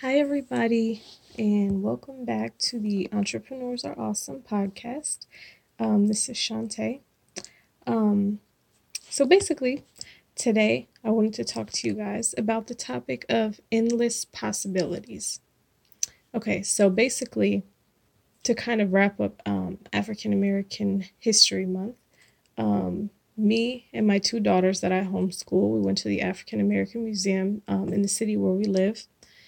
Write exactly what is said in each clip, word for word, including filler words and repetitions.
Hi, everybody, and welcome back to the Entrepreneurs Are Awesome podcast. Um, this is Shantae. Um, so, basically, today I wanted to talk to you guys about the topic of endless possibilities. Okay, so basically, to kind of wrap up um, African American History Month, um, me and my two daughters that I homeschool, we went to the African American Museum um, in the city where we live.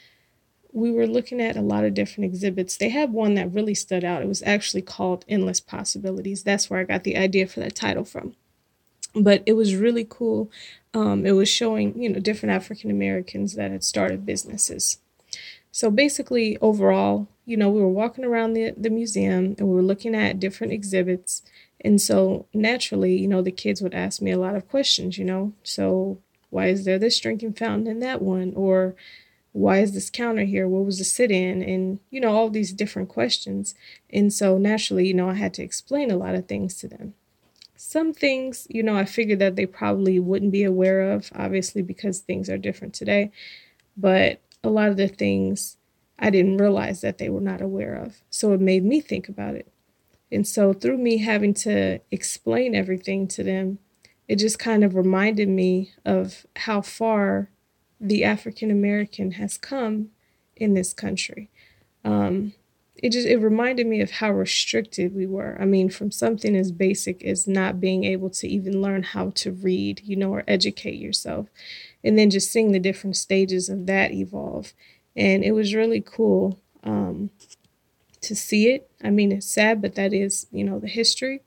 We were looking at a lot of different exhibits. They had one that really stood out. It was actually called Endless Possibilities. That's where I got the idea for that title from. But it was really cool. Um, it was showing, you know, different African Americans that had started businesses. So basically, overall, you know, we were walking around the, the museum and we were looking at different exhibits. And so naturally, you know, the kids would ask me a lot of questions, you know. So why is there this drinking fountain in that one? Or why is this counter here? What was the sit in? And, you know, all these different questions. And so naturally, you know, I had to explain a lot of things to them. Some things, you know, I figured that they probably wouldn't be aware of, obviously, because things are different today. But a lot of the things I didn't realize that they were not aware of. So it made me think about it. And so through me having to explain everything to them, it just kind of reminded me of how far the African American has come in this country. Um, it just it reminded me of how restricted we were. I mean, from something as basic as not being able to even learn how to read, you know, or educate yourself, and then just seeing the different stages of that evolve. And it was really cool um, to see it. I mean, it's sad, but that is, you know, the history.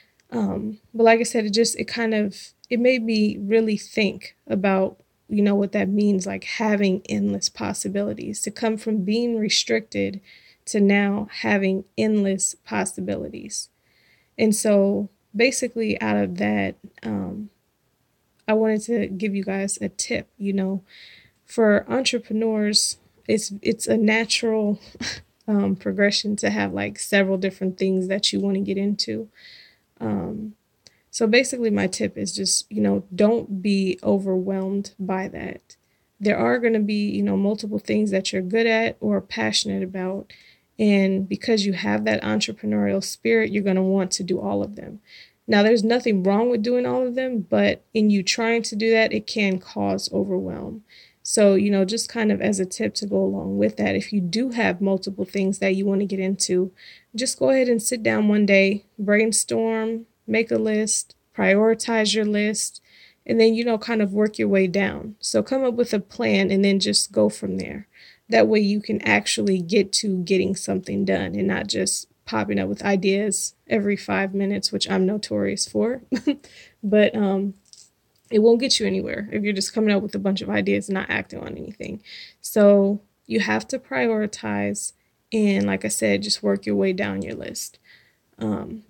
Um, but like I said, it just it kind of it made me really think about, you know, what that means, like having endless possibilities, to come from being restricted to now having endless possibilities. And so basically out of that, um, I wanted to give you guys a tip, you know, for entrepreneurs, it's it's a natural um, progression to have like several different things that you want to get into. Um, So basically, my tip is just, you know, don't be overwhelmed by that. There are going to be, you know, multiple things that you're good at or passionate about. And because you have that entrepreneurial spirit, you're going to want to do all of them. Now, there's nothing wrong with doing all of them, but in you trying to do that, it can cause overwhelm. So, you know, just kind of as a tip to go along with that, if you do have multiple things that you want to get into, just go ahead and sit down one day, brainstorm, make a list, prioritize your list, and then, you know, kind of work your way down. So come up with a plan and then just go from there. That way you can actually get to getting something done and not just popping up with ideas every five minutes, which I'm notorious for. But um, it won't get you anywhere if you're just coming up with a bunch of ideas and not acting on anything. So you have to prioritize and, like I said, just work your way down your list. Um,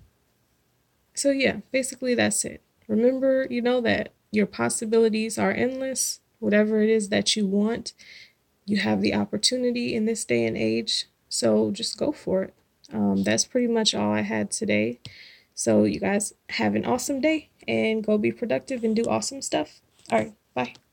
so yeah, basically that's it. Remember, you know, that your possibilities are endless. Whatever it is that you want, you have the opportunity in this day and age. So just go for it. Um, that's pretty much all I had today. So you guys have an awesome day and go be productive and do awesome stuff. All right, bye.